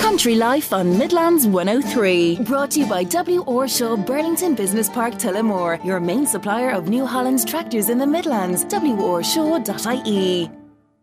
Country Life on Midlands 103. Brought to you by W. Orshaw, Burlington Business Park, Tullamore. Your main supplier of New Holland tractors in the Midlands. worshaw.ie.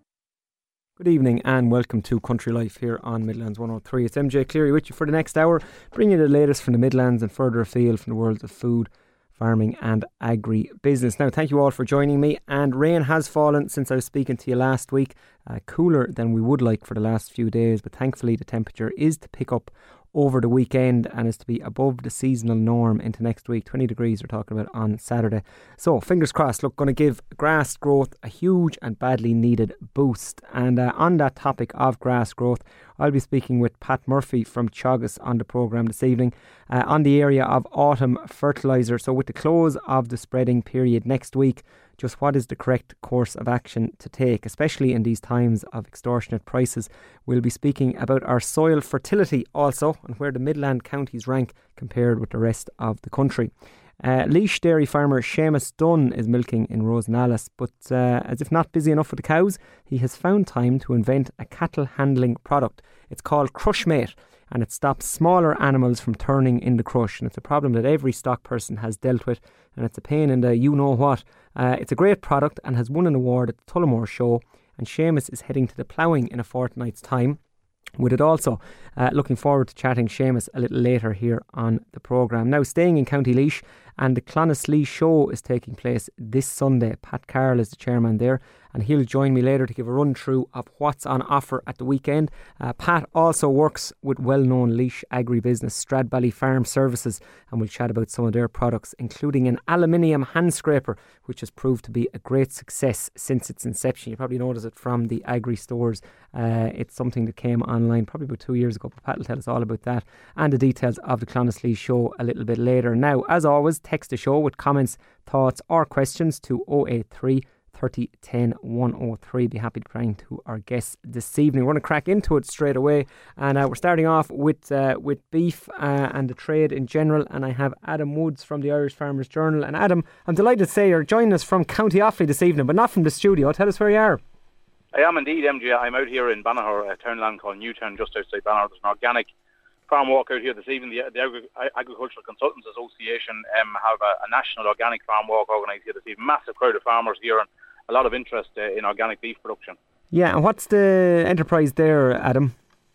Good evening and welcome to Country Life here on Midlands 103. It's MJ Cleary with you for the next hour, bringing you the latest from the Midlands and further afield from the worlds of food, farming and agri-business. Now, thank you all for joining me. And rain has fallen since I was speaking to you last week. Cooler than we would like for the last few days, but thankfully the temperature is to pick up over the weekend and is to be above the seasonal norm into next week. 20 degrees we're talking about on Saturday. So fingers crossed, look, going to give grass growth a huge and badly needed boost. And on that topic of grass growth, I'll be speaking with Pat Murphy from Teagasc on the programme this evening on the area of autumn fertiliser. So with the close of the spreading period next week, just what is the correct course of action to take, especially in these times of extortionate prices. We'll be speaking about our soil fertility also and where the Midland counties rank compared with the rest of the country. Laois dairy farmer Seamus Dunn is milking in Rosenallis, but as if not busy enough with the cows, he has found time to invent a cattle handling product. It's called Crushmate, and it stops smaller animals from turning in the crush. And it's a problem that every stock person has dealt with, and it's a pain in the you-know-what. It's a great product and has won an award at the Tullamore show, and Seamus is heading to the ploughing in a fortnight's time with it also. Looking forward to chatting Seamus a little later here on the programme. Now, staying in County Laois, and the Clonaslee show is taking place this Sunday. Pat Carroll is the chairman there, and he'll join me later to give a run through of what's on offer at the weekend. Pat also works with well-known Laois agri-business Stradbally Farm Services, and we'll chat about some of their products, including an aluminium hand scraper, which has proved to be a great success since its inception. You probably noticed it from the agri stores. It's something that came online probably about 2 years ago, but Pat will tell us all about that and the details of the Clonaslee show a little bit later. Now, as always, text the show with comments, thoughts or questions to 083 30 10 103. Be happy to bring to our guests this evening. We're going to crack into it straight away, and we're starting off with beef and the trade in general, and I have Adam Woods from the Irish Farmers Journal. And Adam, I'm delighted to say you're joining us from County Offaly this evening, but not from the studio. Tell us where you are. I am indeed, MJ. I'm out here in Banagher, a townland called Newtown, just outside Banagher. There's an organic farm walk out here this evening. The Agricultural Consultants Association have a national organic farm walk organised here this evening. Massive crowd of farmers here and a lot of interest in organic beef production. Yeah, and what's the enterprise there, Adam?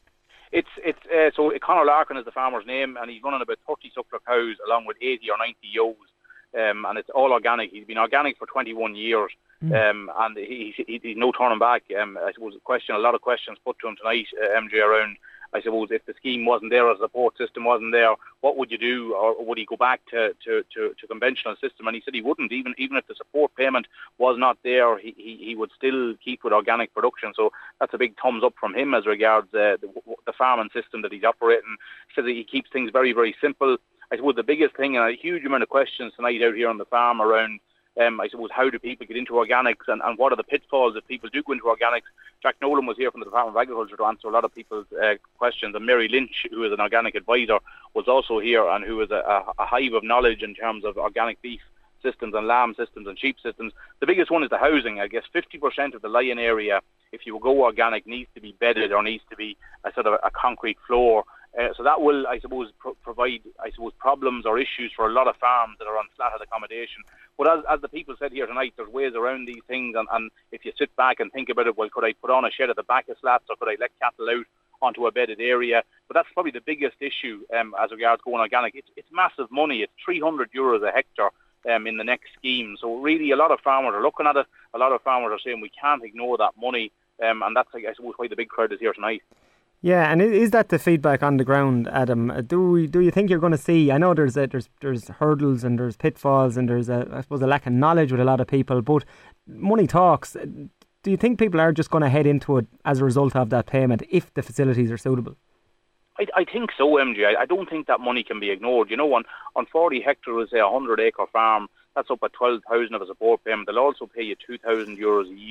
So Conor Larkin is the farmer's name, and he's running about 30 suckler cows along with 80 or 90 ewes. And it's all organic. He's been organic for 21 years. And he's no turning back. I suppose a lot of questions put to him tonight, MJ, around, I suppose, if the scheme wasn't there, or the support system wasn't there, what would you do? Or would he go back to conventional system? And he said he wouldn't. Even if the support payment was not there, he would still keep with organic production. So that's a big thumbs up from him as regards the farming system that he's operating. He says that he keeps things very, very simple. I suppose the biggest thing, and a huge amount of questions tonight out here on the farm around, I suppose, how do people get into organics and what are the pitfalls if people do go into organics? Jack Nolan was here from the Department of Agriculture to answer a lot of people's questions, and Mary Lynch, who is an organic advisor, was also here and who is a hive of knowledge in terms of organic beef systems and lamb systems and sheep systems. The biggest one is the housing. I guess 50% of the lie-in area, if you go organic, needs to be bedded or needs to be a sort of a concrete floor. So that will, I suppose, provide, problems or issues for a lot of farms that are on slatted accommodation. But as the people said here tonight, there's ways around these things. And if you sit back and think about it, well, could I put on a shed at the back of slats, or could I let cattle out onto a bedded area? But that's probably the biggest issue as regards going organic. It's massive money. It's €300 a hectare in the next scheme. So really, a lot of farmers are looking at it. A lot of farmers are saying we can't ignore that money. And that's, I suppose, why the big crowd is here tonight. Yeah, and is that the feedback on the ground, Adam? Do you think you're going to see? I know there's hurdles and there's pitfalls and there's a lack of knowledge with a lot of people, but money talks. Do you think people are just going to head into it as a result of that payment if the facilities are suitable? I think so, MJ. I don't think that money can be ignored. You know, on 40 hectares, say a 100-acre farm, that's up at 12,000 of a support payment. They'll also pay you €2,000 a year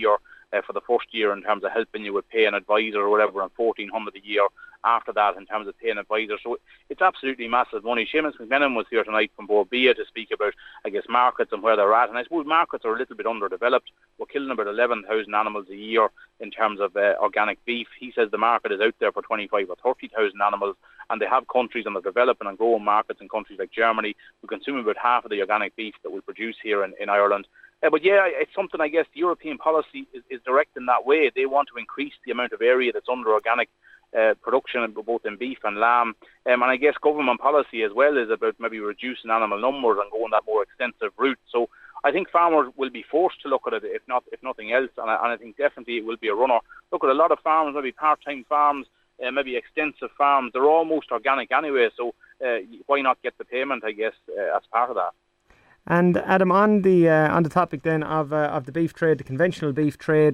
for the first year in terms of helping you with pay an advisor or whatever, and $1,400 a year after that in terms of pay an advisor. So it's absolutely massive money. Seamus McMenamin was here tonight from Borbia to speak about, I guess, markets and where they're at. And I suppose markets are a little bit underdeveloped. We're killing about 11,000 animals a year in terms of organic beef. He says the market is out there for 25 or 30,000 animals, and they have countries in the developing and growing markets in countries like Germany who consume about half of the organic beef that we produce here in Ireland. But yeah, it's something, I guess, the European policy is directing that way. They want to increase the amount of area that's under organic production, both in beef and lamb. And I guess government policy as well is about maybe reducing animal numbers and going that more extensive route. So I think farmers will be forced to look at it, if nothing else, and I think definitely it will be a runner. Look at a lot of farms, maybe part-time farms, maybe extensive farms. They're almost organic anyway, so why not get the payment, I guess, as part of that. And Adam, on the topic then of the beef trade, the conventional beef trade,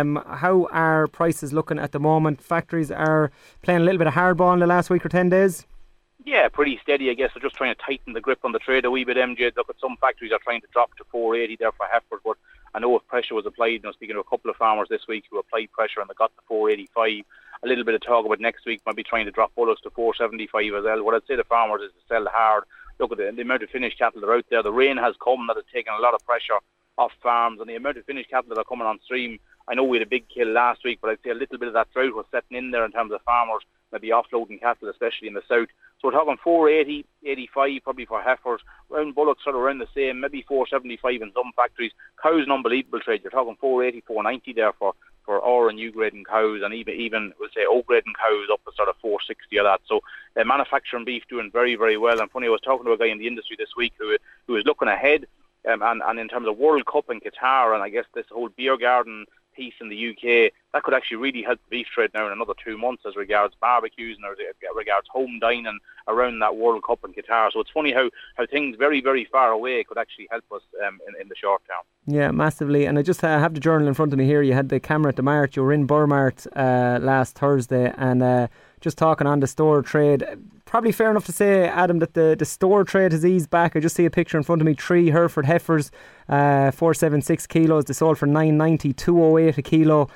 how are prices looking at the moment? Factories are playing a little bit of hardball in the last week or 10 days. Yeah, pretty steady, I guess. They're just trying to tighten the grip on the trade a wee bit, MJ. Look, at some factories are trying to drop to 480 there for heifers, but I know if pressure was applied, speaking to a couple of farmers this week who applied pressure and they got to 485, a little bit of talk about next week maybe trying to drop bullocks to 475 as well. What I'd say to farmers is to sell hard. Look at the amount of finished cattle that are out there. The rain has come that has taken a lot of pressure off farms, and the amount of finished cattle that are coming on stream. I know we had a big kill last week, but I'd say a little bit of that drought was setting in there in terms of farmers maybe offloading cattle, especially in the south. So we're talking 480, 85 probably for heifers. Round bullocks sort of around the same, maybe 475 in some factories. Cows an unbelievable trade. You're talking 480, 490 there for R and U grading cows, and even we'll say O grading cows up to sort of 460 or that. So manufacturing beef doing very, very well. And funny, I was talking to a guy in the industry this week who is looking ahead, and in terms of World Cup in Qatar, and I guess this whole beer garden piece in the UK, that could actually really help the beef trade now in another 2 months as regards barbecues and as regards home dining around that World Cup in Qatar. So it's funny how things very, very far away could actually help us in the short term. Yeah, massively. And I just have the journal in front of me here. You had the camera at the mart. You were in Burmart last Thursday, and just talking on the store trade. Probably fair enough to say, Adam, that the store trade has eased back. I just see a picture in front of me. 3 Hereford heifers, 476 kilos. They sold for $9.90, $2.08 a kilo.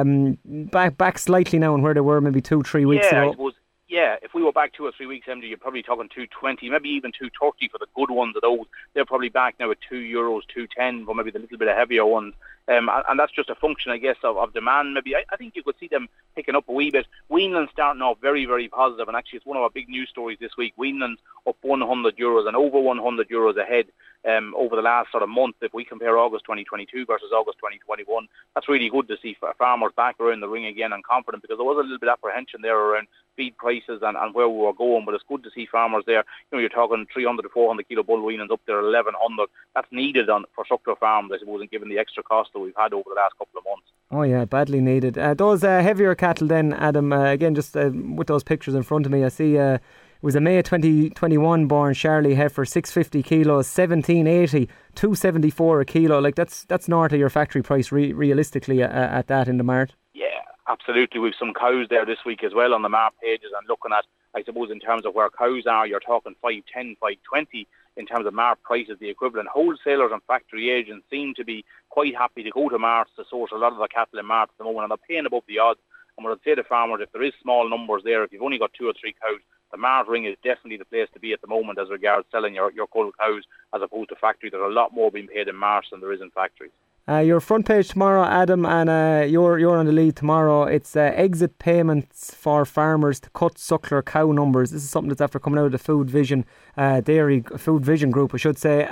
Back slightly now on where they were maybe 2-3 weeks ago. I suppose, yeah, if we were back 2 or 3 weeks, MJ, you're probably talking 220, maybe even 230 for the good ones of those. They're probably back now at €2, 210 for maybe the little bit of heavier ones. And that's just a function, I guess, of demand. Maybe I think you could see them picking up a wee bit. Weenland's starting off very, very positive, and actually it's one of our big news stories this week. Weenland's up €100 and over €100 ahead over the last sort of month. If we compare August 2022 versus August 2021, that's really good to see farmers back around the ring again and confident, because there was a little bit of apprehension there around feed prices and where we were going, but it's good to see farmers there. You're talking 300 to 400 kilo bull weanings up there, 1100. That's needed for suckler farms, I suppose, and given the extra cost that we've had over the last couple of months. Oh yeah, badly needed. Those heavier cattle then, Adam, again, just with those pictures in front of me, I see it was a May 2021 born Charlie heifer, 650 kilos, 1780, 274 a kilo. Like that's north of your factory price realistically at that in the mart. Yeah, absolutely. We've some cows there this week as well on the mart pages, and looking at, I suppose, in terms of where cows are, you're talking 510, 520 in terms of mart prices, the equivalent. Wholesalers and factory agents seem to be quite happy to go to marts to source a lot of the cattle in mart at the moment, and they're paying above the odds. And what I'd say to farmers, if there is small numbers there, if you've only got 2 or 3 cows, the mart ring is definitely the place to be at the moment as regards selling your cull cows as opposed to factory. There's a lot more being paid in marts than there is in factories. Your front page tomorrow, Adam, and you're on the lead tomorrow. It's exit payments for farmers to cut suckler cow numbers. This is something that's after coming out of the Food Vision Dairy Food Vision Group, I should say.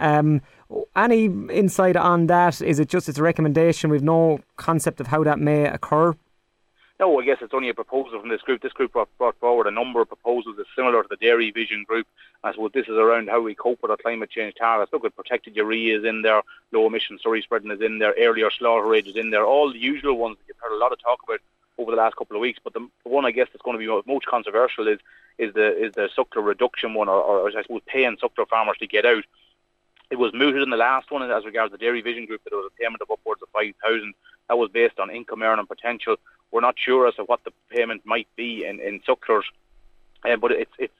Any insight on that? Is it just it's a recommendation? We've no concept of how that may occur. No, I guess it's only a proposal from this group. This group brought forward a number of proposals that's similar to the Dairy Vision Group. I suppose this is around how we cope with our climate change targets. Look at protected urea is in there, low emission slurry spreading is in there, earlier slaughter age is in there, all the usual ones that you've heard a lot of talk about over the last couple of weeks. But the one I guess that's going to be most controversial is the suckler reduction one, or I suppose paying suckler farmers to get out. It was mooted in the last one as regards the Dairy Vision Group that there was a payment of upwards of 5,000. That was based on income earning potential. We're not sure as to what the payment might be in sucklers But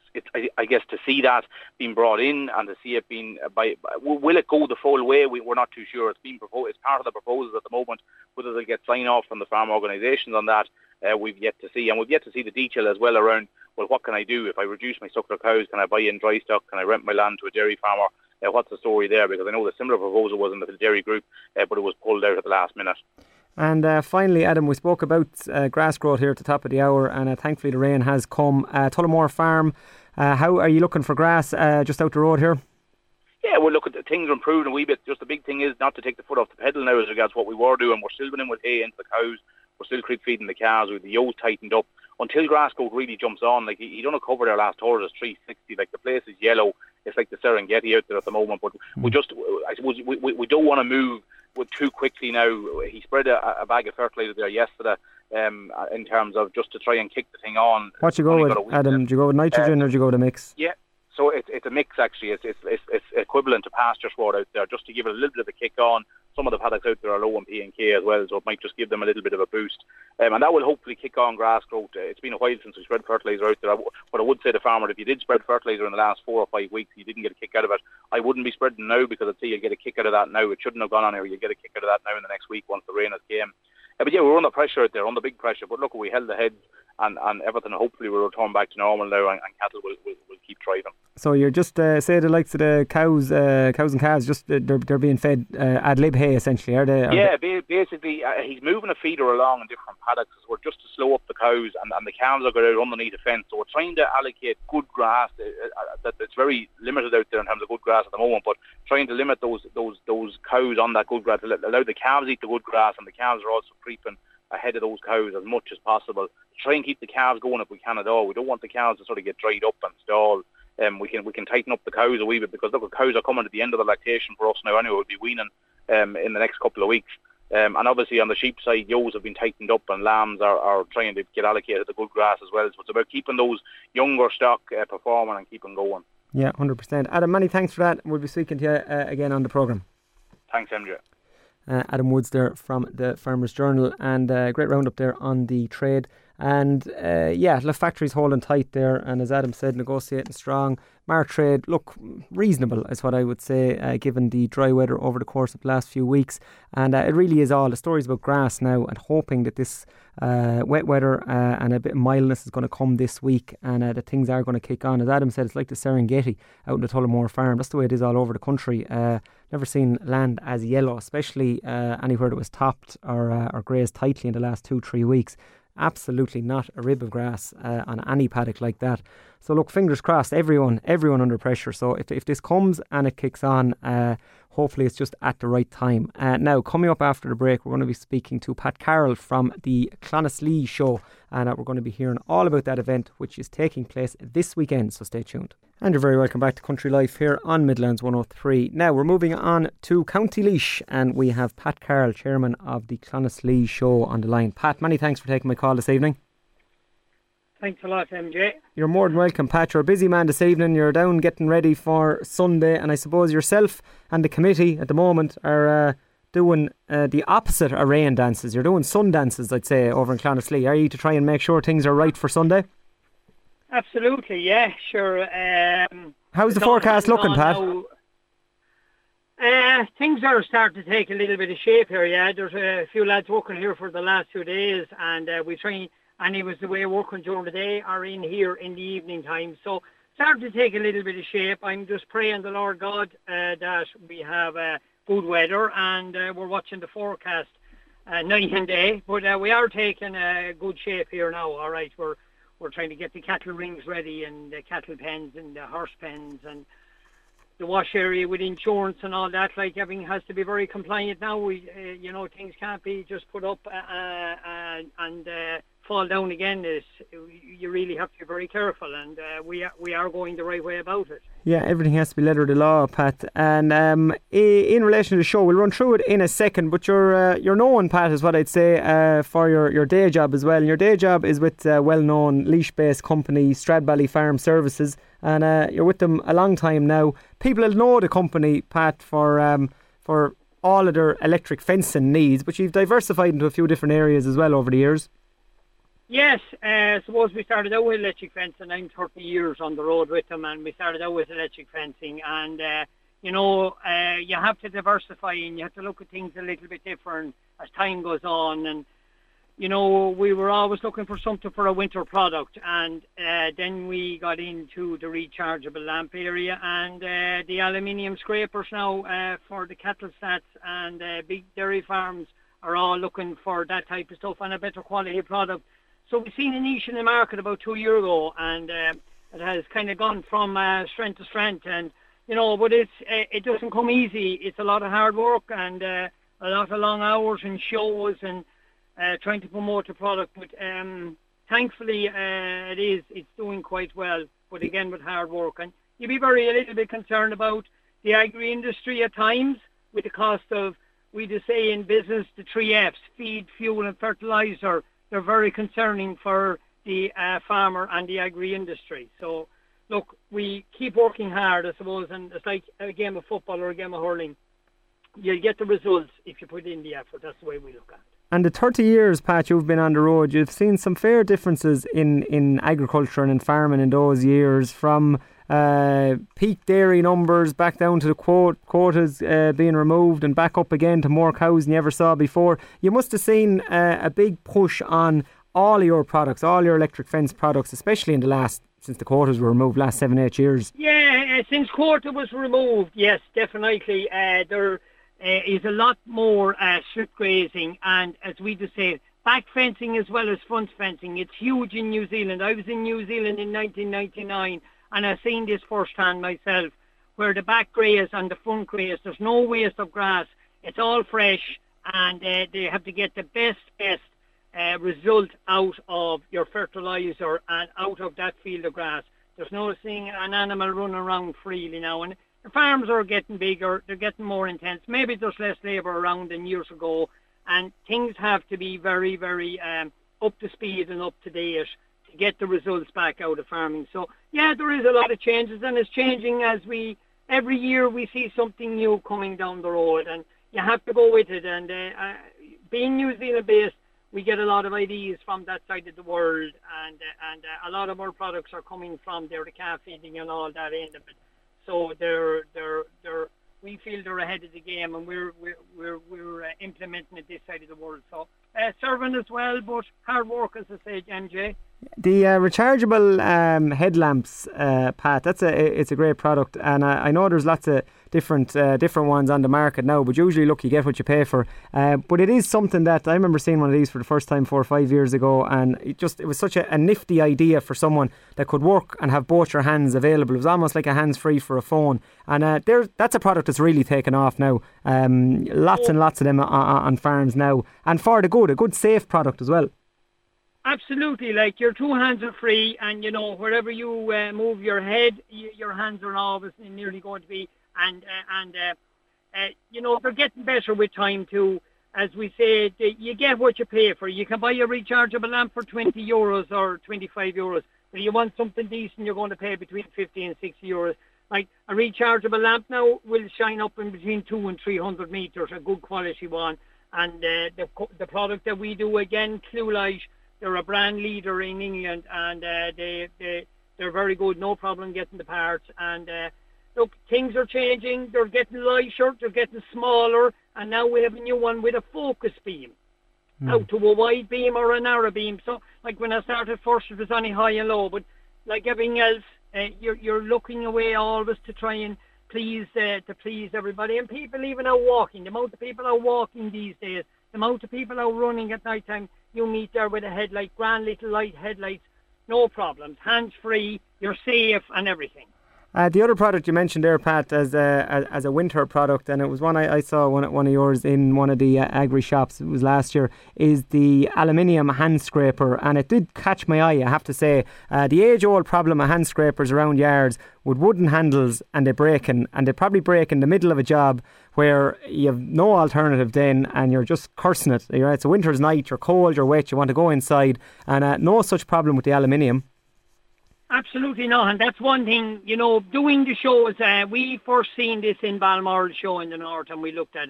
I guess to see that being brought in and to see it being will it go the full way? We're not too sure. It's being proposed. It's part of the proposals at the moment. Whether they'll get sign off from the farm organisations on that, we've yet to see, and we've yet to see the detail as well around. Well, what can I do if I reduce my suckler cows? Can I buy in dry stock? Can I rent my land to a dairy farmer? What's the story there? Because I know the similar proposal was in the dairy group, but it was pulled out at the last minute. And finally, Adam, we spoke about grass growth here at the top of the hour, and thankfully the rain has come. Tullamore Farm, how are you looking for grass just out the road here? Yeah, well, look, things are improving a wee bit. Just the big thing is not to take the foot off the pedal now as regards what we were doing. We're still going in with hay into the cows. We're still creep feeding the calves with the yolks tightened up until grass growth really jumps on. Like, he done a cover there last Thursday, 360. Like, the place is yellow. It's like the Serengeti out there at the moment. But we just, I suppose, we don't want to move too quickly now. He spread a bag of fertiliser there yesterday in terms of just to try and kick the thing on. What do you go with, Adam? Do you go with nitrogen or do you go with a mix? Yeah, so it's a mix actually. It's equivalent to pasture sward out there, just to give it a little bit of a kick on. Some of the paddocks out there are low on P and K as well, so it might just give them a little bit of a boost. And that will hopefully kick on grass growth. It's been a while since we spread fertiliser out there. But I would say to the farmer, if you did spread fertiliser in the last 4 or 5 weeks, you didn't get a kick out of it, I wouldn't be spreading now, because I'd say you'll get a kick out of that now. It shouldn't have gone on here. You'll get a kick out of that now in the next week once the rain has came. But yeah, we're under pressure out there, under big pressure. But look, we held the heads and everything. Hopefully we'll return back to normal now, and cattle will keep thriving. So you're just say the likes of the cows and calves, just they're being fed ad lib hay essentially, are they? Basically he's moving a feeder along in different paddocks. We're just to slow up the cows, and the calves are going out underneath the fence. So we're trying to allocate good grass. It's very limited out there in terms of good grass at the moment, but trying to limit those cows on that good grass, allow the calves eat the good grass, and the calves are also creeping ahead of those cows as much as possible. Try and keep the calves going if we can at all. We don't want the cows to sort of get dried up and stall. We can tighten up the cows a wee bit, because look, the cows are coming to the end of the lactation for us now anyway. We'll be weaning in the next couple of weeks. And obviously on the sheep side, ewes have been tightened up, and lambs are trying to get allocated the good grass as well. So it's about keeping those younger stock performing and keeping going. Yeah, 100%. Adam, many thanks for that. We'll be speaking to you again on the programme. Thanks, MJ. Adam Woods there from the Farmers Journal, and great roundup there on the trade. And the factory's holding tight there, and as Adam said, negotiating strong. March trade, look, reasonable is what I would say, given the dry weather over the course of the last few weeks. And it really is all. The story's about grass now, and hoping that this wet weather and a bit of mildness is going to come this week, and that things are going to kick on. As Adam said, it's like the Serengeti out in the Tullamore Farm. That's the way it is all over the country. Never seen land as yellow, especially anywhere that was topped or grazed tightly in the last 2-3 weeks. Absolutely not a rib of grass on any paddock like that. So look, fingers crossed, everyone under pressure. So if this comes and it kicks on, hopefully it's just at the right time. Now, coming up after the break, we're going to be speaking to Pat Carroll from the Clonaslee show, and we're going to be hearing all about that event, which is taking place this weekend, so stay tuned. And you're very welcome back to Country Life here on Midlands 103. Now we're moving on to County Laois, and we have Pat Carroll, chairman of the Clonaslee show, on the line. Pat, many thanks for taking my call this evening. Thanks a lot, MJ. You're more than welcome, Pat. You're a busy man this evening. You're down getting ready for Sunday, and I suppose yourself and the committee at the moment are doing the opposite of rain dances. You're doing sun dances, I'd say, over in Clonaslee. Are you, to try and make sure things are right for Sunday? Absolutely, yeah, sure. How's the forecast looking, Pat? Things are starting to take a little bit of shape here, yeah. There's a few lads working here for the last 2 days, and we try, and it was the way working during the day or in here in the evening time. So starting to take a little bit of shape. I'm just praying the Lord God that we have good weather, and we're watching the forecast night and day. But we are taking good shape here now, all right. We're trying to get the cattle rings ready, and the cattle pens and the horse pens and the wash area with insurance and all that. Like, everything has to be very compliant now. We, things can't be just put up and fall down again. You really have to be very careful, and we are going the right way about it. Yeah, everything has to be letter of the law, Pat. And in relation to the show, we'll run through it in a second, but you're known, Pat, is what I'd say, for your day job as well. And your day job is with well-known Laois-based company Stradbally Farm Services, and you're with them a long time now. People will know the company, Pat, for all of their electric fencing needs, but you've diversified into a few different areas as well over the years. Yes, suppose we started out with electric fencing. I'm 30 years on the road with them, and we started out with electric fencing. And, you have to diversify and you have to look at things a little bit different as time goes on. And, we were always looking for something for a winter product. And then we got into the rechargeable lamp area and the aluminium scrapers now for the cattle stats and big dairy farms are all looking for that type of stuff and a better quality product. So we've seen a niche in the market about 2 years ago, and it has kind of gone from strength to strength. And but it doesn't come easy. It's a lot of hard work and a lot of long hours and shows and trying to promote the product. But thankfully, it's doing quite well. But again, with hard work, and you'd be a little bit concerned about the agri industry at times with the cost of, we just say in business, the 3 Fs: feed, fuel, and fertilizer. They're very concerning for the farmer and the agri-industry. So, look, we keep working hard, I suppose, and it's like a game of football or a game of hurling. You'll get the results if you put in the effort. That's the way we look at it. And the 30 years, Pat, you've been on the road, you've seen some fair differences in agriculture and in farming in those years, from peak dairy numbers back down to the quotas being removed and back up again to more cows than you ever saw before. You must have seen a big push on all your products, all your electric fence products, especially in since the quotas were removed last 7-8 years. Yeah, since quota was removed, yes, definitely. There is a lot more strip grazing, and as we just say, back fencing as well as front fencing. It's huge in New Zealand. I was in New Zealand in 1999, and I've seen this firsthand myself, where the back graze and the front graze, there's no waste of grass. It's all fresh, and they have to get the best result out of your fertilizer and out of that field of grass. There's no seeing an animal running around freely now, and the farms are getting bigger, they're getting more intense. Maybe there's less labour around than years ago, and things have to be very, very up to speed and up to date to get the results back out of farming. So, yeah, there is a lot of changes, and it's changing as every year we see something new coming down the road, and you have to go with it. And being New Zealand based, we get a lot of ideas from that side of the world, and a lot of our products are coming from there, the calf feeding and all that end of it. So we feel they're ahead of the game, and we're implementing it this side of the world. So serving as well, but hard work, as I say, MJ. The rechargeable headlamps, Pat, it's a great product, and I know there's lots of different ones on the market now, but usually, look, you get what you pay for. But it is something that I remember seeing one of these for the first time 4 or 5 years ago, and it was such a nifty idea for someone that could work and have both your hands available. It was almost like a hands-free for a phone, and that's a product that's really taken off now. Lots and lots of them on farms now, and for the good, a good safe product as well. Absolutely, like your 2 hands are free, and wherever you move your head, your hands are always nearly going to be, and they're getting better with time too. As we say, you get what you pay for. You can buy a rechargeable lamp for €20 or €25, but if you want something decent, you're going to pay between 50 and 60 euros. Like a rechargeable lamp now will shine up in between 200 and 300 meters, a good quality one, and the product that we do, again, Cluelight. They're a brand leader in England, and they're very good. No problem getting the parts. And look, things are changing. They're getting lighter. They're getting smaller. And now we have a new one with a focus beam, out to a wide beam or a narrow beam. So, like when I started first, it was only high and low. But like everything else, you're looking away always to try and please everybody. And people even out walking. The amount of people out walking these days, the amount of people out running at night time. You meet there with a headlight, grand little light headlights, no problems, hands-free, you're safe and everything. The other product you mentioned there, Pat, as a winter product, and it was one I saw one of yours in one of the agri shops, it was last year, is the aluminium hand scraper, and it did catch my eye, I have to say. The age-old problem of hand scrapers around yards with wooden handles, and they probably break in the middle of a job where you have no alternative then, and you're just cursing it. It's a winter's night, you're cold, you're wet, you want to go inside, and no such problem with the aluminium. Absolutely not, and that's one thing, doing the shows, we first seen this in Balmoral show in the north, and we looked at it,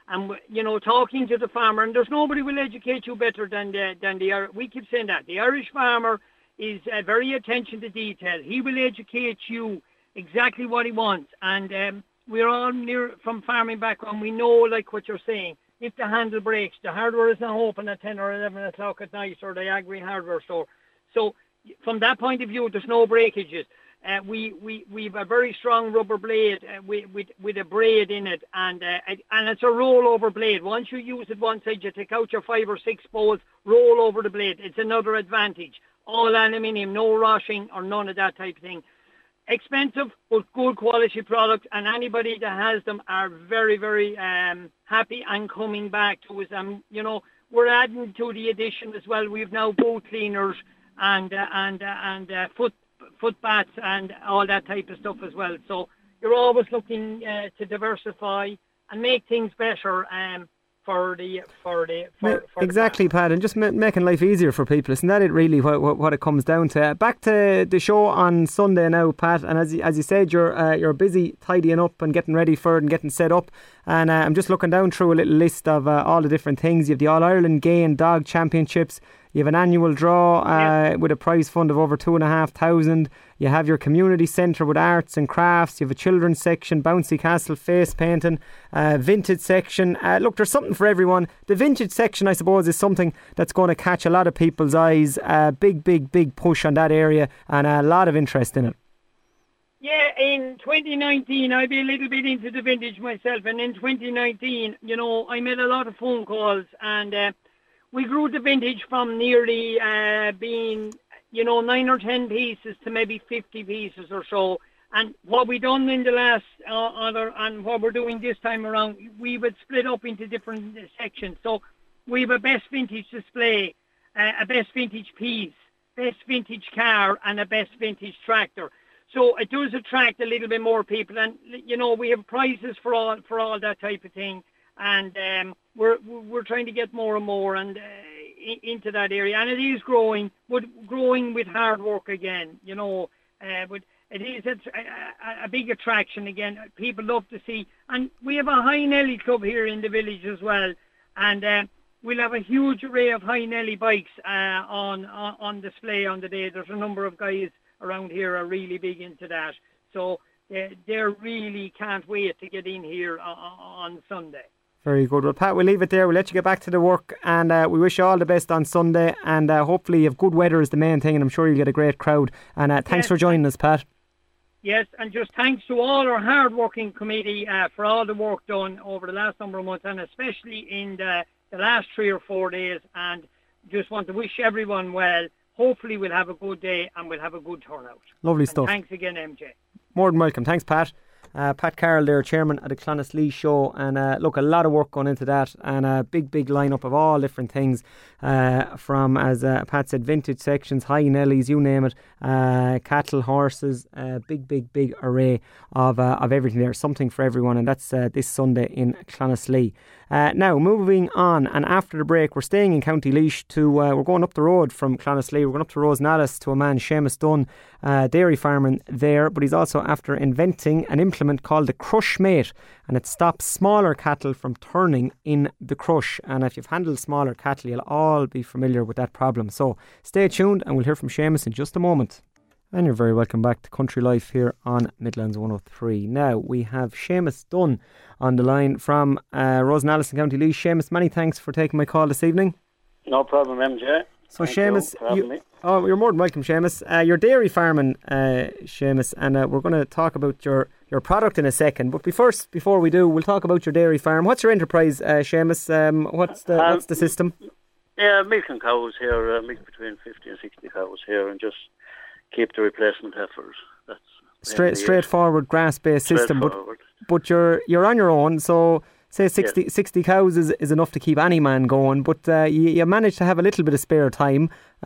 And, talking to the farmer, and there's nobody will educate you better than we keep saying that. The Irish farmer is very attention to detail. He will educate you exactly what he wants. And we're all from farming background. We know, like what you're saying, if the handle breaks, the hardware is not open at 10 or 11 o'clock at night, or the agri hardware store. So from that point of view, there's no breakages. We've a very strong rubber blade with a braid in it, and it's a rollover blade. Once you use it one side, you take out your 5 or 6 bolts, roll over the blade. It's another advantage. All aluminium, no rushing or none of that type of thing. Expensive, but good quality product, and anybody that has them are very, very happy and coming back to us. We're adding to the addition as well. We've now boot cleaners and foot baths and all that type of stuff as well. So you're always looking to diversify and make things better for exactly, Pat, and just making life easier for people. Isn't that it really what it comes down to? Back to the show on Sunday now, Pat, and as you said, you're busy tidying up and getting ready for it and getting set up. And I'm just looking down through a little list of all the different things. You have the All-Ireland Gay and Dog Championships. You have an annual draw with a prize fund of over 2,500. You have your community centre with arts and crafts. You have a children's section, bouncy castle, face painting, vintage section. Look, there's something for everyone. The vintage section, I suppose, is something that's going to catch a lot of people's eyes. Big push on that area, and a lot of interest in it. Yeah, in 2019, I'll be a little bit into the vintage myself. And in 2019, I made a lot of phone calls, and we grew the vintage from nearly being, 9 or 10 pieces to maybe 50 pieces or so. And what we done in the last and what we're doing this time around, we would split up into different sections. So we have a best vintage display, a best vintage piece, best vintage car, and a best vintage tractor. So it does attract a little bit more people, and we have prizes for all that type of thing, and we're trying to get more and more and into that area, and it is growing, but growing with hard work again. But it is a big attraction again. People love to see, and we have a High Nelly club here in the village as well, and we'll have a huge array of High Nelly bikes on display on the day. There's a number of guys around here are really big into that, so they really can't wait to get in here on Sunday. Very good. Well, Pat, we'll leave it there. We'll let you get back to the work, and we wish you all the best on Sunday, and hopefully you have good weather is the main thing, and I'm sure you'll get a great crowd. And thanks for joining us, Pat. Yes, and just thanks to all our hard-working committee for all the work done over the last number of months, and especially in the last 3 or 4 days, and just want to wish everyone well. Hopefully we'll have a good day and we'll have a good turnout. Lovely stuff. Thanks again, MJ. More than welcome. Thanks, Pat. Pat Carroll there, chairman at the Clonaslee show, and look, a lot of work going into that, and a big lineup of all different things, from, as Pat said, vintage sections, High Nellies, you name it, cattle, horses, big array of everything there, something for everyone, and that's this Sunday in Clonaslee. Now, moving on, and after the break, we're staying in County Laois we're going up the road from Clonaslee, we're going up to Rosenallis to a man, Seamus Dunn, dairy farming there, but he's also after inventing an implement called the Crush Mate, and it stops smaller cattle from turning in the crush. And if you've handled smaller cattle, you'll all be familiar with that problem. So stay tuned, and we'll hear from Seamus in just a moment. And you're very welcome back to Country Life here on Midlands 103. Now, we have Seamus Dunn on the line from Rosenallis in County Laois. Seamus, many thanks for taking my call this evening. No problem, MJ. So Seamus, you're more than welcome, Seamus. You're dairy farming, Seamus, and we're going to talk about your product in a second. But before we do, we'll talk about your dairy farm. What's your enterprise, Seamus? What's the system? Yeah, milking cows here, milk between 50 and 60 cows here, and just keep the replacement heifers. That's straightforward grass-based system. But you're on your own, so say 60 cows is enough to keep any man going, but you managed to have a little bit of spare time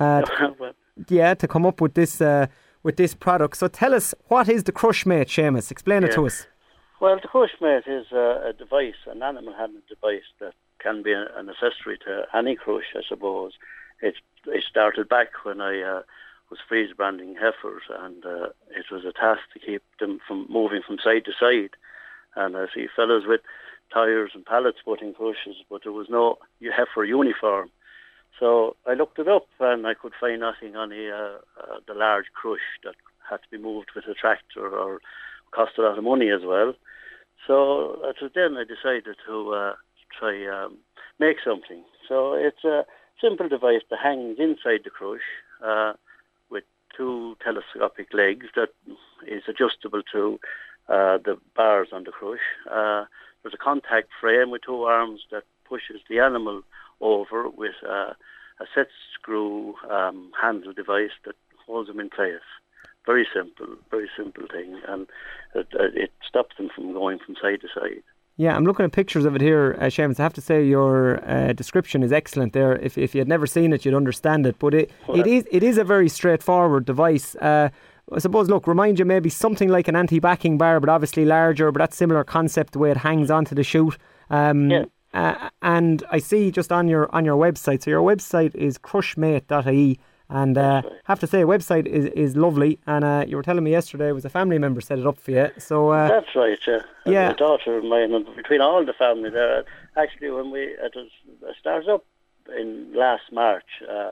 to come up with this product. So tell us, what is the Crush Mate, Seamus? Explain it to us. Well, the Crush Mate is a device, an animal handling device that can be an accessory to any crush, I suppose. It started back when I was freeze branding heifers, and it was a task to keep them from moving from side to side. And I see fellas with tyres and pallet splitting crushes, but there was no heifer uniform. So I looked it up and I could find nothing on the large crush that had to be moved with a tractor or cost a lot of money as well. So then I decided to try make something. So it's a simple device that hangs inside the crush with two telescopic legs that is adjustable to the bars on the crush. There's a contact frame with two arms that pushes the animal over with a set screw handle device that holds them in place. Very simple thing, and it stops them from going from side to side. Yeah, I'm looking at pictures of it here, Seamus. I have to say your description is excellent there. If you had never seen it, you'd understand it. But it is a very straightforward device. I suppose, look, remind you maybe something like an anti-backing bar, but obviously larger, but that's similar concept, the way it hangs onto the chute. And I see just on your website, so your website is crushmate.ie, and have to say, website is lovely, and you were telling me yesterday it was a family member set it up for you. So that's right, yeah. Yeah. A daughter of mine, and between all the family there, actually when it started up in last March,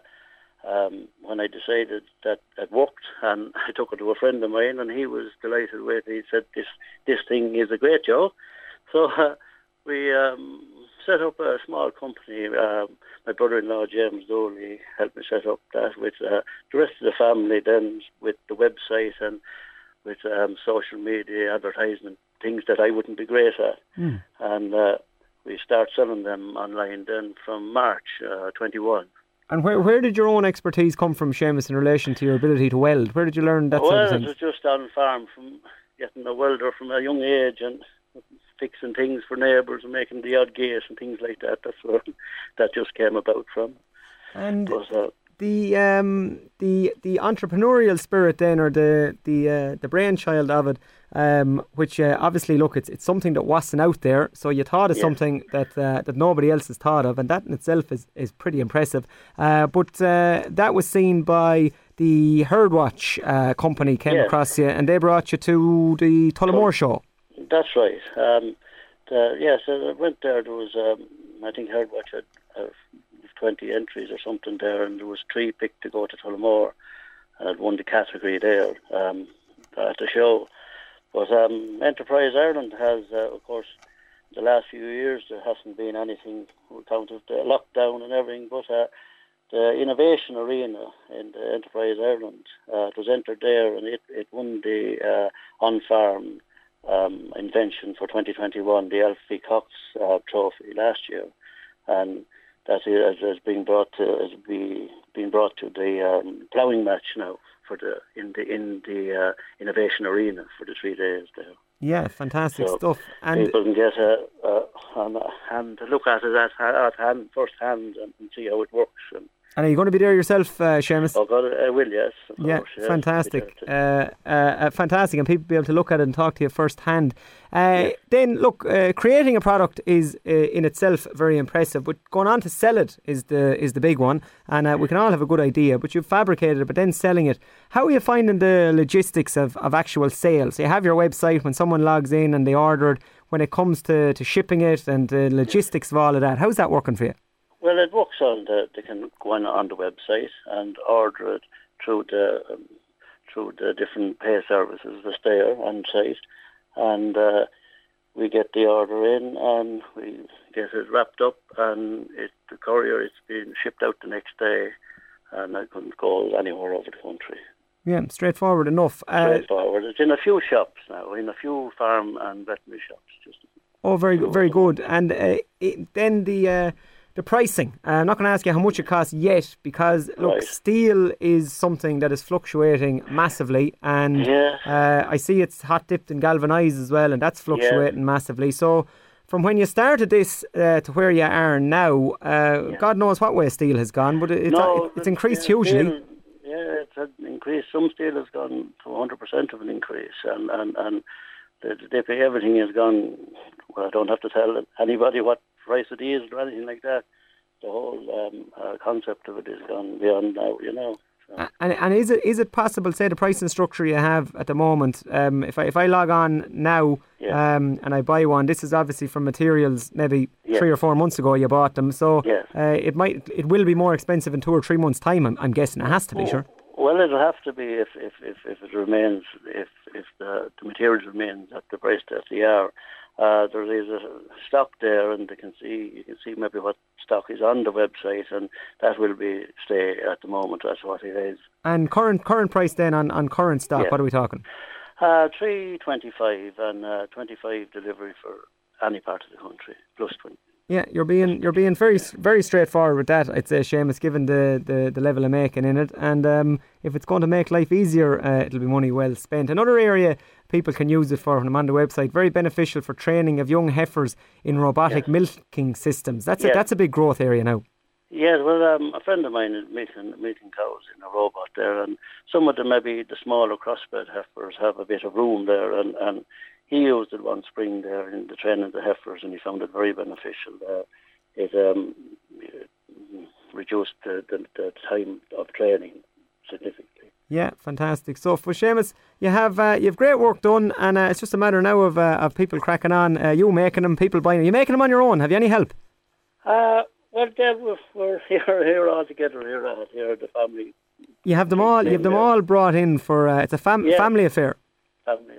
when I decided that it worked, and I took it to a friend of mine, and he was delighted with it. He said, this thing is a great job. So we set up a small company. My brother-in-law, James Dooley, helped me set up that with the rest of the family, then with the website and with social media, advertisement, things that I wouldn't be great at. And we start selling them online then from March 21. And where did your own expertise come from, Seamus, in relation to your ability to weld? Where did you learn that sort of thing? Well, it was just on farm, from getting a welder from a young age and fixing things for neighbours and making the odd gate and things like that. That's where that just came about from. And the entrepreneurial spirit then, or the brainchild of it, which obviously, look, it's something that wasn't out there, so you thought of something that nobody else has thought of, and that in itself is pretty impressive. But that was seen by the Herdwatch company, came across you, and they brought you to the Tullamore show. That's right. So I went there. There was, I think Herdwatch had 20 entries or something there, and there was 3 picked to go to Tullamore, and I'd won the category there at the show. But Enterprise Ireland has, of course, the last few years there hasn't been anything on account of the lockdown and everything, but the Innovation Arena in the Enterprise Ireland, it was entered there, and it won the on-farm invention for 2021, the Alfie Cox trophy last year, and that has been brought to the ploughing match now for in the Innovation Arena for the 3 days there. Yeah, fantastic stuff. And people can get a hand to look at it at hand, first hand, and see how it works. And are you going to be there yourself, Seamus? Oh God, I will, yes. Yeah, course, fantastic. Fantastic, and people be able to look at it and talk to you first hand. Then, look, creating a product is in itself very impressive, but going on to sell it is the big one, and we can all have a good idea, but you've fabricated it, but then selling it. How are you finding the logistics of actual sales? You have your website, when someone logs in and they order it, when it comes to shipping it and the logistics of all of that, how's that working for you? Well, it works they can go on the website and order it through the different pay services that's there on site, and we get the order in and we get it wrapped up, and the courier, it's being shipped out the next day, and it can go anywhere over the country. Yeah, straightforward enough. Straightforward. It's in a few shops now, in a few farm and veterinary shops. Very good. And then the pricing. I'm not going to ask you how much it costs yet, because look, steel is something that is fluctuating massively, and I see it's hot dipped and galvanised as well, and that's fluctuating massively. So from when you started this to where you are now, God knows what way steel has gone, but it's increased hugely. It's an increase. Some steel has gone to 100% of an increase, and everything has gone. Well, I don't have to tell anybody what price it is or anything like that. The whole concept of it is gone beyond now, So. And is it possible, say the pricing structure you have at the moment, if I log on now Yeah. And I buy one. This is obviously from materials maybe 3 or 4 months ago you bought them. So it will be more expensive in 2 or 3 months' time. I'm guessing it has to be, sure. Well, it'll have to be if it remains, if the materials remains at the price that they are. There is a stock there, and you can see maybe what stock is on the website, and that will stay at the moment. That's what it is. And current price then on current stock, what are we talking? $3.25 and 25 delivery for any part of the country, plus 20. Yeah, you're being very very straightforward with that. I'd say, Seamus, given the level of making in it, and if it's going to make life easier, it'll be money well spent. Another area people can use it for, when I'm on the website, very beneficial for training of young heifers in robotic milking systems. That's a big growth area now. Yeah, well, a friend of mine is milking cows in a robot there, and some of them, maybe the smaller crossbred heifers, have a bit of room there, and he used it one spring there in the training of the heifers, and he found it very beneficial. It reduced the time of training significantly. Yeah, fantastic stuff. Well, Seamus, you have great work done, and it's just a matter now of people cracking on. You making them, people buying them. You making them on your own? Have you any help? Well, we're here all together here, the family. You have them all. You have them all brought in for. It's a family affair. Family affair.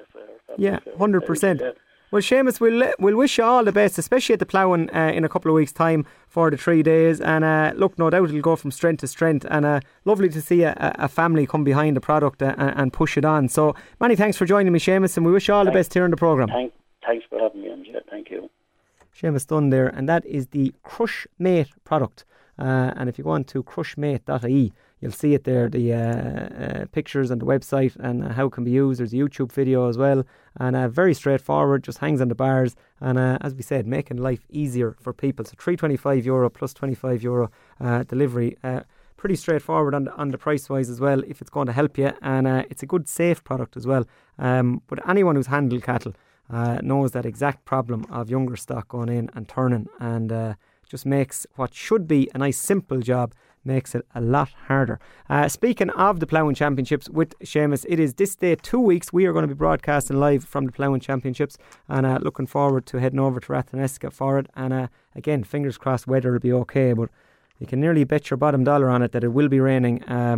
100%. Well, Seamus, we'll wish you all the best, especially at the ploughing in a couple of weeks' time for the 3 days. And look, no doubt it'll go from strength to strength. And lovely to see a family come behind the product and push it on. So many thanks for joining me, Seamus, and we wish you all the best here in the programme. Thanks for having me on, Jet. Thank you. Seamus Dunn there, and that is the Crushmate product. And if you go on to crushmate.ie, you'll see it there, the pictures and the website and how it can be used. There's a YouTube video as well, and very straightforward, just hangs on the bars, and as we said, making life easier for people. So €325 plus €25 delivery. Pretty straightforward on the price wise as well, if it's going to help you, and it's a good safe product as well. But anyone who's handled cattle knows that exact problem of younger stock going in and turning, and just makes what should be a nice simple job, makes it a lot harder. Speaking of the Ploughing Championships with Seamus, it is this day 2 weeks. We are going to be broadcasting live from the Ploughing Championships, and looking forward to heading over to Rathneska for it. And again, fingers crossed weather will be okay, but you can nearly bet your bottom dollar on it that it will be raining.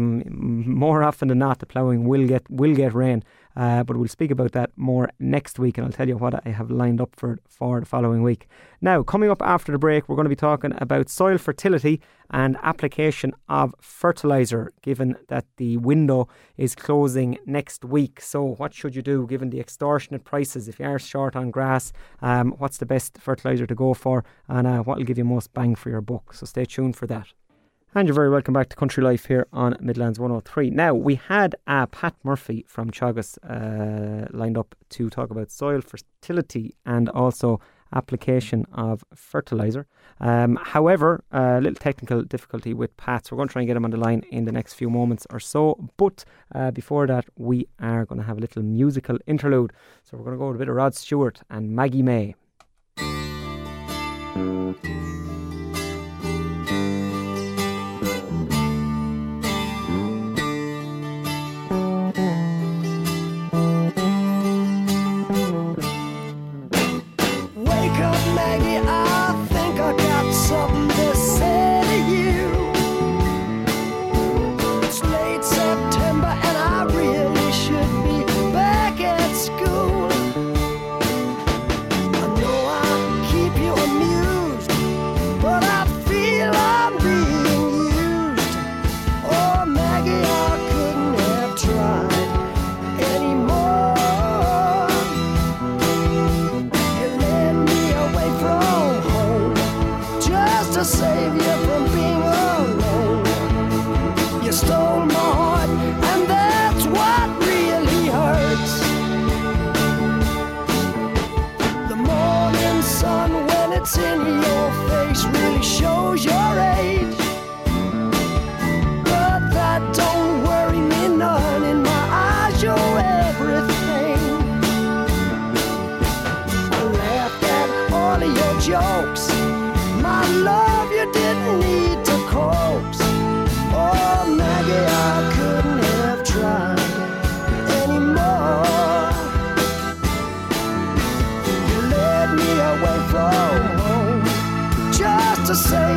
More often than not, the ploughing will get rain. But we'll speak about that more next week, and I'll tell you what I have lined up for the following week. Now, coming up after the break, we're going to be talking about soil fertility and application of fertiliser, given that the window is closing next week. So what should you do given the extortionate prices? If you are short on grass, what's the best fertiliser to go for, and what will give you most bang for your buck? So stay tuned for that. And you're very welcome back to Country Life here on Midlands 103. Now, we had Pat Murphy from Teagasc lined up to talk about soil fertility and also application of fertiliser. However, a little technical difficulty with Pat, so we're going to try and get him on the line in the next few moments or so. But before that, we are going to have a little musical interlude. So we're going to go with a bit of Rod Stewart and Maggie May.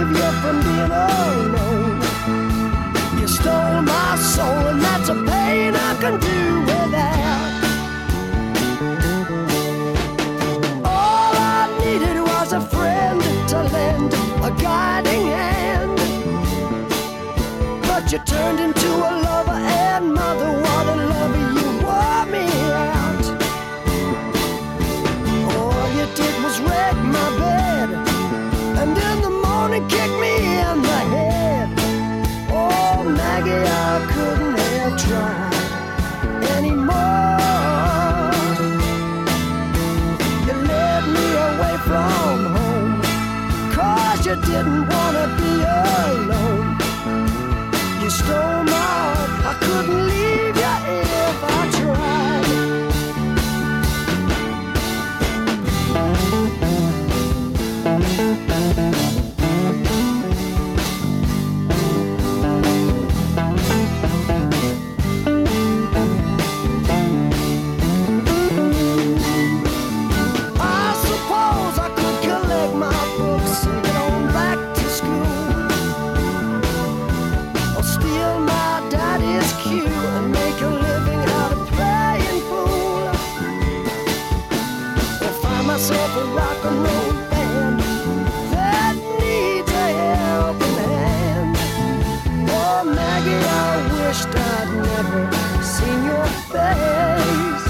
save you from being alone. You stole my soul, and that's a pain I can do without. All I needed was a friend to lend a guiding hand, but you turned into a lover and mother. What a lover, you wore me out. All you did was wreck my bed, and in the morning kick me in the head. Oh, Maggie, I couldn't have tried anymore. You led me away from home, 'cause you didn't want to be alone. You stole my heart, I couldn't leave you if I tried. I suppose I could collect my books and get on back to school, or steal my daddy's cue and make a living out of playing pool, or find myself a rock and roll band that needs a helping hand. Oh, Maggie, I wished I'd never seen your face.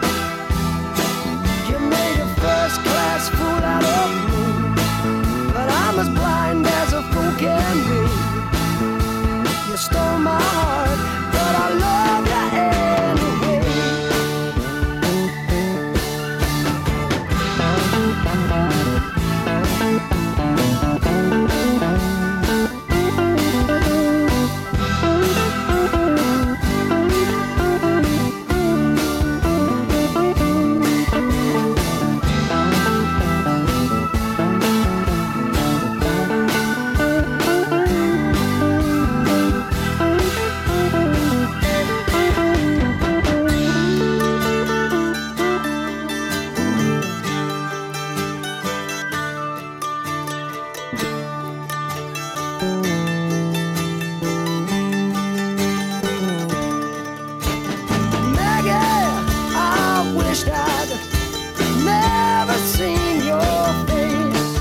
You made a first-class fool out of me, but I'm as blind as a fool can be. You stole my heart, but I love you anyway. Maggie, I wished I'd never seen your face.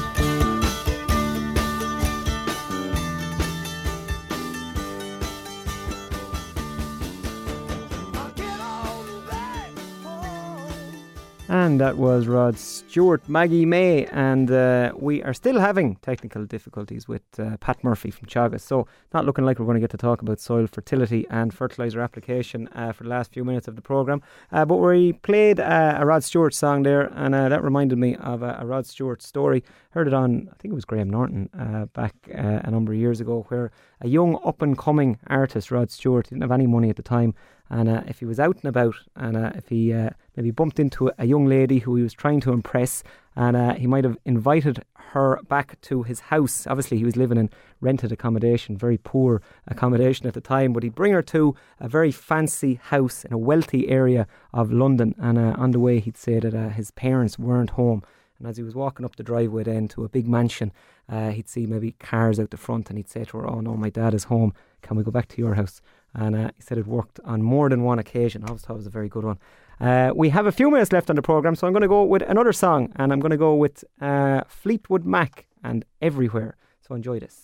I'll get on back home. And that was Rod Stewart, Maggie May, and we are still having technical difficulties with Pat Murphy from Teagasc, so not looking like we're going to get to talk about soil fertility and fertiliser application for the last few minutes of the programme. But we played a Rod Stewart song there, and that reminded me of a Rod Stewart story. Heard it on, I think it was Graham Norton, back a number of years ago, where a young up-and-coming artist, Rod Stewart, didn't have any money at the time, and if he was out and about, and if he maybe bumped into a young lady who he was trying to impress, and he might have invited her back to his house. Obviously, he was living in rented accommodation, very poor accommodation at the time, but he'd bring her to a very fancy house in a wealthy area of London, and on the way he'd say that his parents weren't home. And as he was walking up the driveway then to a big mansion, he'd see maybe cars out the front, and he'd say to her, "Oh no, my dad is home. Can we go back to your house?" And he said it worked on more than one occasion. I always thought it was a very good one. We have a few minutes left on the programme, so I'm going to go with another song, and I'm going to go with Fleetwood Mac and Everywhere. So enjoy this.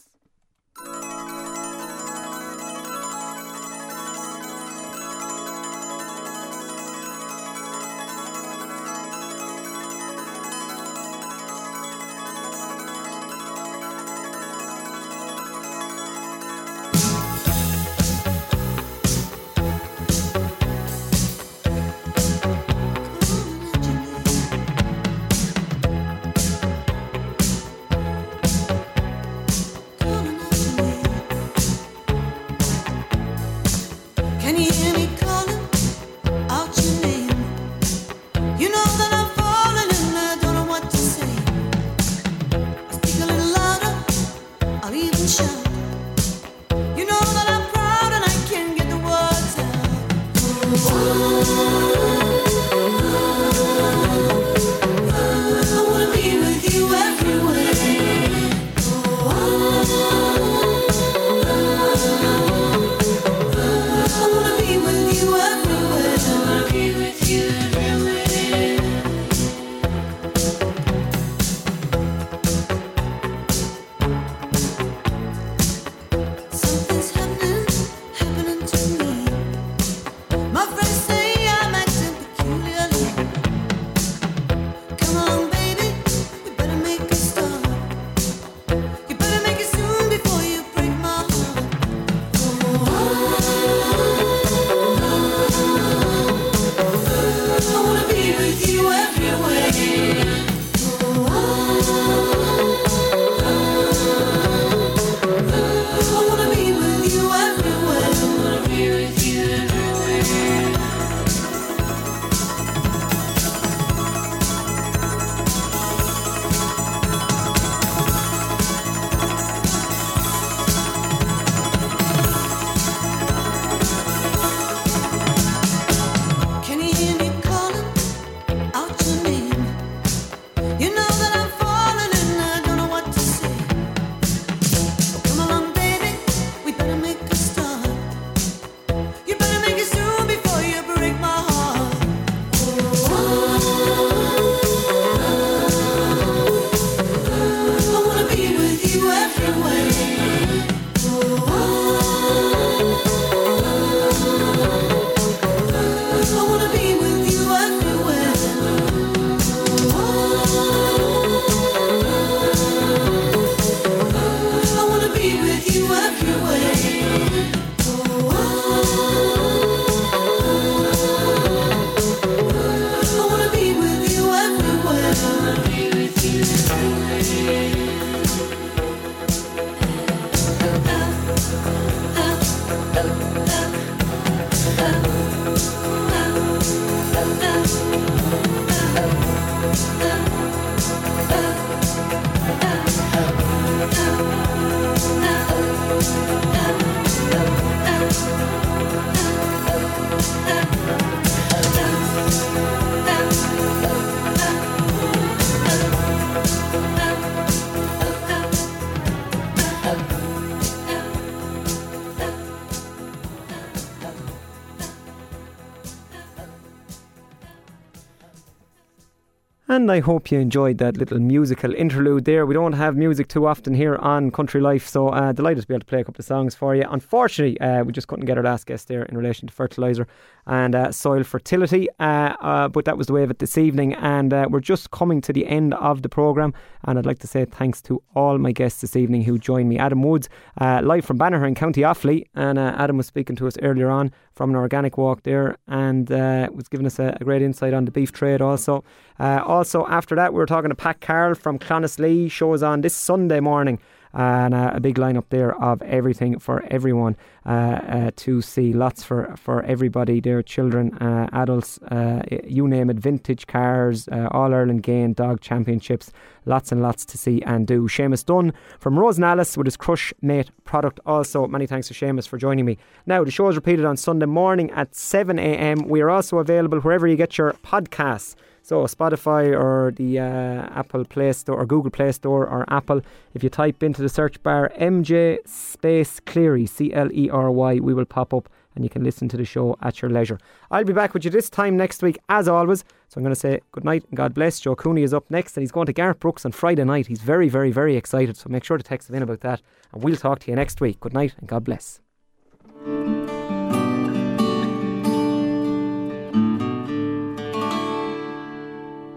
And I hope you enjoyed that little musical interlude there. We don't have music too often here on Country Life, so delighted to be able to play a couple of songs for you. Unfortunately, we just couldn't get our last guest there in relation to fertiliser and soil fertility, but that was the way of it this evening, and we're just coming to the end of the programme, and I'd like to say thanks to all my guests this evening who joined me. Adam Woods, live from Banagher in County Offaly, and Adam was speaking to us earlier on from an organic walk there, and was giving us a great insight on the beef trade also. Also after that we were talking to Pat Carroll from Clonaslee. Show is on this Sunday morning, and a big lineup there of everything for everyone to see. Lots for everybody there, children, adults, you name it, vintage cars, All-Ireland Gain, dog championships, lots and lots to see and do. Seamus Dunn from Rosenalice with his Crush Mate product also. Many thanks to Seamus for joining me. Now the show is repeated on Sunday morning at 7 a.m. We are also available wherever you get your podcasts. So Spotify or the Apple Play Store or Google Play Store or Apple. If you type into the search bar MJ space Cleary, Clery, we will pop up and you can listen to the show at your leisure. I'll be back with you this time next week as always. So I'm going to say good night and God bless. Joe Cooney is up next and he's going to Garth Brooks on Friday night. He's very, very, very excited. So make sure to text him in about that and we'll talk to you next week. Good night and God bless.